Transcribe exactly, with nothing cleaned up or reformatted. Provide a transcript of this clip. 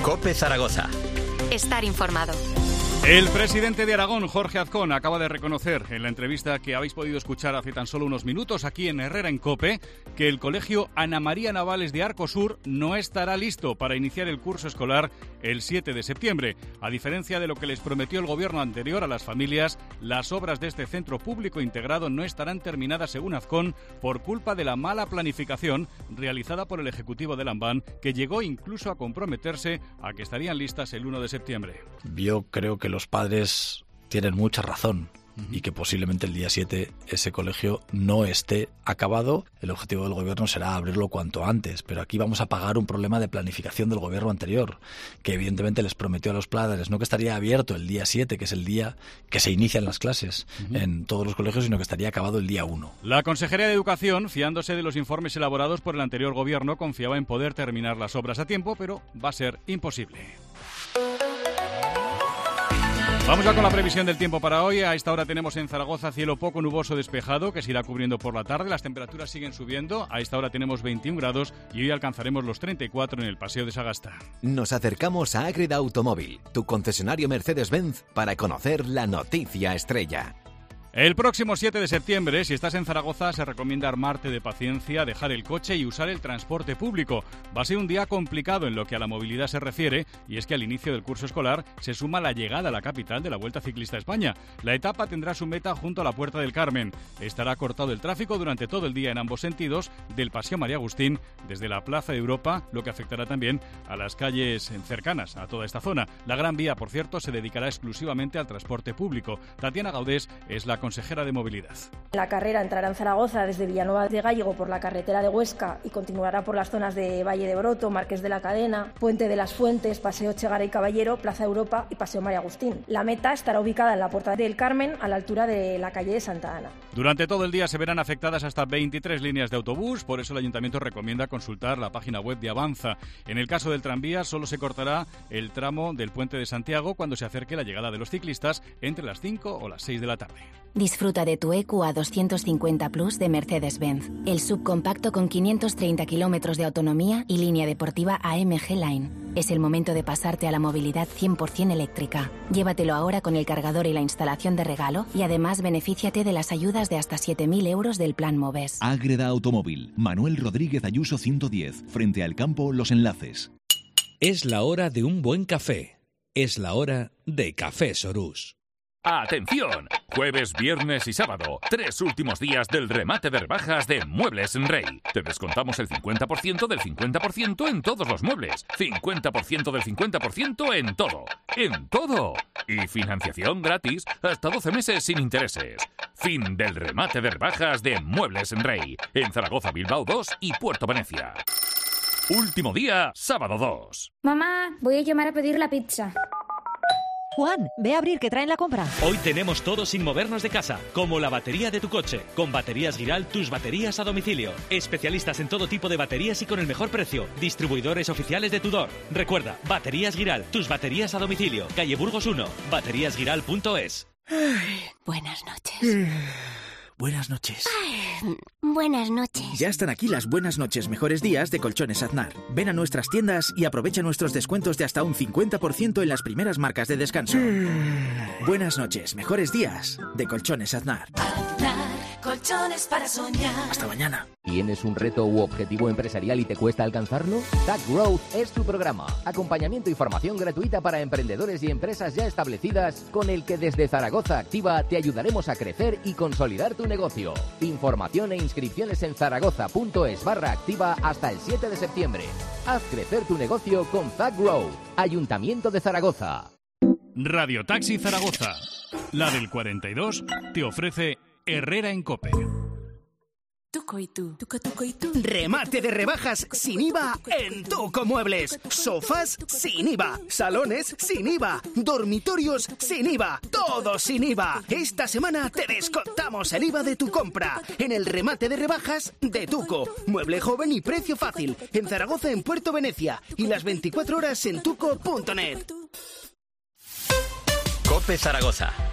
COPE Zaragoza. Estar informado. El presidente de Aragón, Jorge Azcón, acaba de reconocer en la entrevista que habéis podido escuchar hace tan solo unos minutos aquí en Herrera en COPE que el colegio Ana María Navales de Arcosur no estará listo para iniciar el curso escolar el siete de septiembre. A diferencia de lo que les prometió el gobierno anterior a las familias, las obras de este centro público integrado no estarán terminadas, según Azcón, por culpa de la mala planificación realizada por el Ejecutivo de Lambán, que llegó incluso a comprometerse a que estarían listas el uno de septiembre. Yo creo que los padres tienen mucha razón y que posiblemente el día siete ese colegio no esté acabado. El objetivo del gobierno será abrirlo cuanto antes, pero aquí vamos a pagar un problema de planificación del gobierno anterior, que evidentemente les prometió a los padres no que estaría abierto el día siete, que es el día que se inician las clases uh-huh. en todos los colegios, sino que estaría acabado el día uno. La Consejería de Educación, fiándose de los informes elaborados por el anterior gobierno, confiaba en poder terminar las obras a tiempo, pero va a ser imposible. Vamos ya con la previsión del tiempo para hoy. A esta hora tenemos en Zaragoza cielo poco nuboso despejado que se irá cubriendo por la tarde. Las temperaturas siguen subiendo. A esta hora tenemos veintiún grados y hoy alcanzaremos los treinta y cuatro en el Paseo de Sagasta. Nos acercamos a Ágreda Automóvil, tu concesionario Mercedes-Benz, para conocer la noticia estrella. El próximo siete de septiembre, si estás en Zaragoza, se recomienda armarte de paciencia, dejar el coche y usar el transporte público. Va a ser un día complicado en lo que a la movilidad se refiere, y es que al inicio del curso escolar se suma la llegada a la capital de la Vuelta Ciclista a España. La etapa tendrá su meta junto a la Puerta del Carmen. Estará cortado el tráfico durante todo el día en ambos sentidos, del Paseo María Agustín desde la Plaza de Europa, lo que afectará también a las calles cercanas a toda esta zona. La Gran Vía, por cierto, se dedicará exclusivamente al transporte público. Tatiana Gaudés es la consejera de Movilidad. La carrera entrará en Zaragoza desde Villanueva de Gállego por la carretera de Huesca y continuará por las zonas de Valle de Broto, Marqués de la Cadena, Puente de las Fuentes, Paseo Chegaray Caballero, Plaza Europa y Paseo María Agustín. La meta estará ubicada en la Puerta del Carmen, a la altura de la calle de Santa Ana. Durante todo el día se verán afectadas hasta veintitrés líneas de autobús, por eso el Ayuntamiento recomienda consultar la página web de Avanza. En el caso del tranvía, solo se cortará el tramo del Puente de Santiago cuando se acerque la llegada de los ciclistas entre las cinco o las seis de la tarde. Disfruta de tu E Q A doscientos cincuenta Plus de Mercedes-Benz, el subcompacto con quinientos treinta kilómetros de autonomía y línea deportiva A M G Line. Es el momento de pasarte a la movilidad cien por ciento eléctrica. Llévatelo ahora con el cargador y la instalación de regalo y además benefíciate de las ayudas de hasta siete mil euros del Plan Moves. Ágreda Automóvil, Manuel Rodríguez Ayuso ciento diez, frente al campo Los Enlaces. Es la hora de un buen café. Es la hora de Café Sorús. ¡Atención! Jueves, viernes y sábado, tres últimos días del remate de rebajas de Muebles Rey. Te descontamos el cincuenta por ciento del cincuenta por ciento en todos los muebles. cincuenta por ciento del cincuenta por ciento en todo. ¡En todo! Y financiación gratis hasta doce meses sin intereses. Fin del remate de rebajas de Muebles Rey. En Zaragoza, Bilbao dos y Puerto Venecia. Último día, sábado dos. Mamá, voy a llamar a pedir la pizza. Juan, ve a abrir que traen la compra. Hoy tenemos todo sin movernos de casa, como la batería de tu coche. Con Baterías Giral, tus baterías a domicilio. Especialistas en todo tipo de baterías y con el mejor precio. Distribuidores oficiales de Tudor. Recuerda, Baterías Giral, tus baterías a domicilio. Calle Burgos uno, baterías giral punto es. Buenas noches. Buenas noches. Ay, buenas noches. Ya están aquí las buenas noches, mejores días de Colchones Aznar. Ven a nuestras tiendas y aprovecha nuestros descuentos de hasta un cincuenta por ciento en las primeras marcas de descanso. Buenas noches, mejores días de Colchones Aznar. Aznar, colchones para soñar. Hasta mañana. ¿Tienes un reto u objetivo empresarial y te cuesta alcanzarlo? Tag Growth es tu programa. Acompañamiento y formación gratuita para emprendedores y empresas ya establecidas, con el que desde Zaragoza Activa te ayudaremos a crecer y consolidar tu negocio. Información e inscripciones en zaragoza.es barra activa hasta el siete de septiembre. Haz crecer tu negocio con Tag Growth. Ayuntamiento de Zaragoza. Radio Taxi Zaragoza, la del cuarenta y dos, te ofrece Herrera en COPE. Tuco y tú, tuco, tuco y tú. Remate de rebajas sin I V A en Tuco Muebles. Sofás sin I V A, salones sin I V A, dormitorios sin I V A, todo sin I V A. Esta semana te descontamos el I V A de tu compra en el remate de rebajas de Tuco. Mueble joven y precio fácil en Zaragoza, en Puerto Venecia y las veinticuatro horas en tuco punto net. COPE Zaragoza.